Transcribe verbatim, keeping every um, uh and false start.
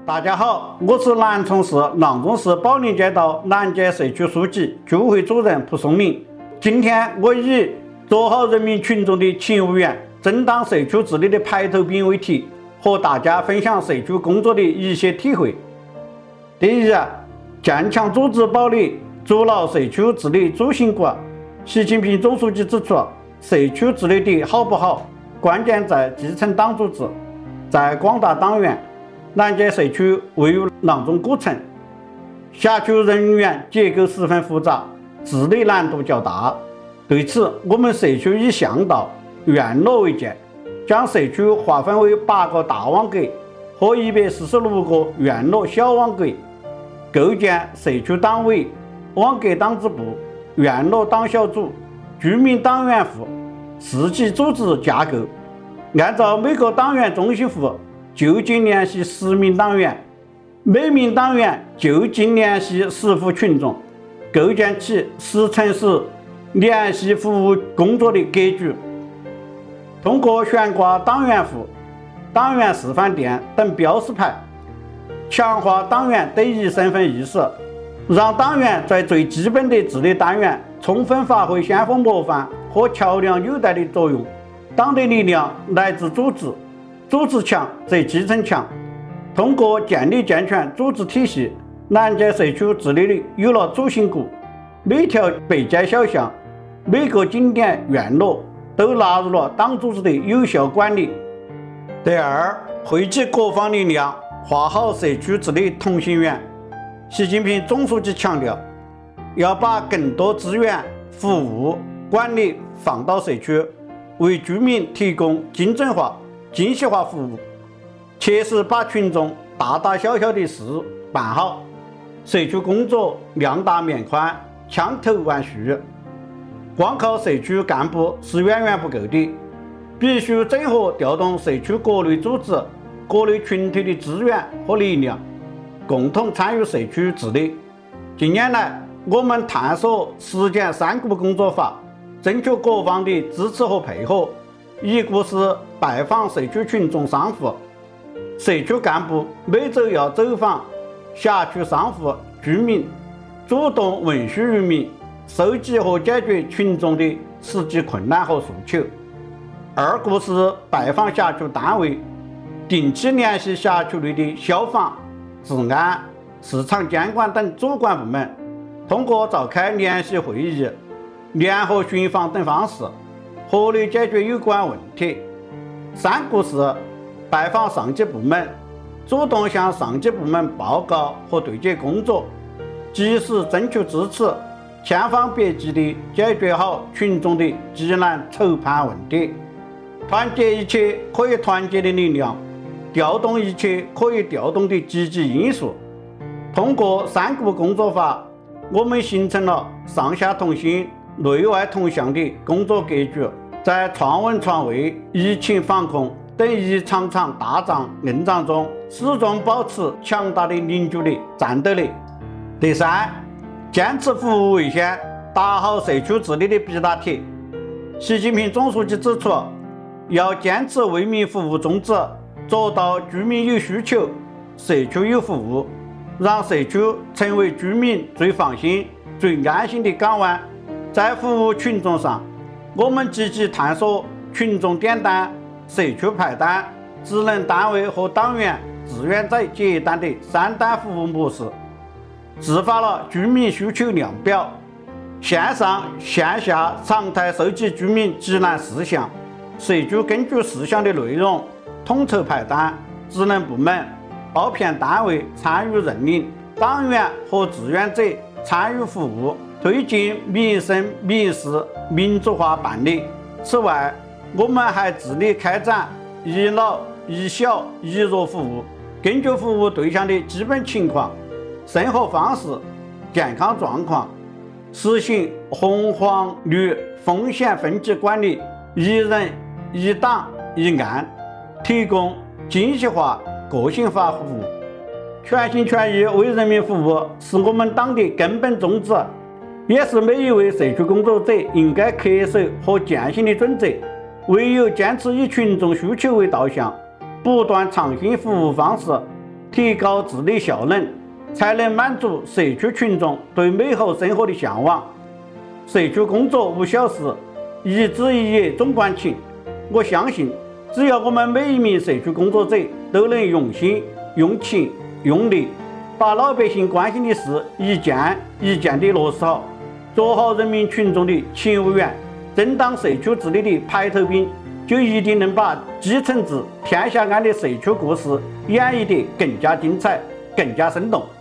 大家好，我是南充市阆中市宝林街道南街社区书记、居委会主任蒲松明。今天我以做好人民群众的勤务员，正当社区治理的排头兵为题，和大家分享社区工作的一些体会。第一，坚强组织保理，筑牢社区治理主心骨。习近平总书记指出，社区治理的好不好，关键在基层党组织。在广大党员，南街社区位于阆中古城，辖区人员结构十分复杂，治理难度较大。对此，我们社区以巷道、院落为界，将社区划分为八个大网格和一百四十六个院落小网格，构建社区党委、网格党支部、院落党小组、居民党员户四级组织架构。按照每个党员中心户就近联系十名党员，每名党员就近联系十户群众，构建起十乘十联系服务工作的格局。通过悬挂党员户、党员示范店等标识牌，强化党员得益身份意识，让党员在最基本的治理单元充分发挥先锋模范和桥梁纽带的作用。党的力量来自组织，组织强则基层强。通过建立健全组织体系，南街社区治理的有了主心骨，每条背街小巷、每个景点院落都纳入了党组织的有效管理。第二，汇集各方力量，画好社区治理同心圆。习近平总书记强调，要把更多资源、服务、管理放到社区，为居民提供精准化、精细化服务，切实把群众大大小小的事办好。社区工作量大面宽，枪头万绪，光靠社区干部是远远不够的，必须整合调动社区各类组织、各类群体的资源和力量，共同参与社区治理。近年来，我们探索实践三顾工作法，征求各方的支持和配合。一顾是拜访社区群众商户，社区干部每周要走访辖区商户居民，主动问询于民，收集和解决群众的实际困难和诉求。二顾是拜访辖区单位，定期联系辖区内的消防、治安、市场监管等主管部门，通过召开联席会议、联合巡访等方式，合理解决有关问题。三顾是拜访上级部门，主动向上级部门报告和对接工作，及时争取支持，千方百计地解决好群众的急难愁盼问题。团结一切可以团结的力量，调动一切可以调动的积极因素。通过三顾工作法，我们形成了上下同心、内外同向的工作格局，在创稳创卫、疫情防控等一场场大仗硬仗中，始终保持强大的凝聚力、战斗力。第三，坚持服务为先，打好社区治理的必打铁。习近平总书记指出，要坚持为民服务宗旨，做到居民有需求、社区有服务，让社区成为居民最放心、最安心的港湾。在服务群众上，我们积极探索群众点单、社区派单、职能单位和党员、志愿者接单的三单服务模式，制发了居民需求量表，线上线下常态收集居民急难事项，社区根据事项的内容统筹派单，职能部门、报片单位参与认领，党员和志愿者参与服务，推进民生民事民主化办理。此外，我们还致力开展一老一小一弱服务，根据服务对象的基本情况、生活方式、健康状况，实行红黄绿风险分级管理，一人一档一案，提供精细化个性化服务。全心全意为人民服务是我们党的根本宗旨，也是每一位社区工作者应该恪守和践行的准则。唯有坚持以群众需求为导向，不断创新服务方式， 提高治理效能，才能满足社区群众对美好生活的向往。社区工作无小事，一枝一叶总管情。我相信，只要我们每一名社区工作者都能用心、用情、用力，把老百姓关心的事一件一件地落实好，做好人民群众的勤务员，争当社区治理的排头兵，就一定能把基层至天下安的社区故事演绎得更加精彩、更加生动。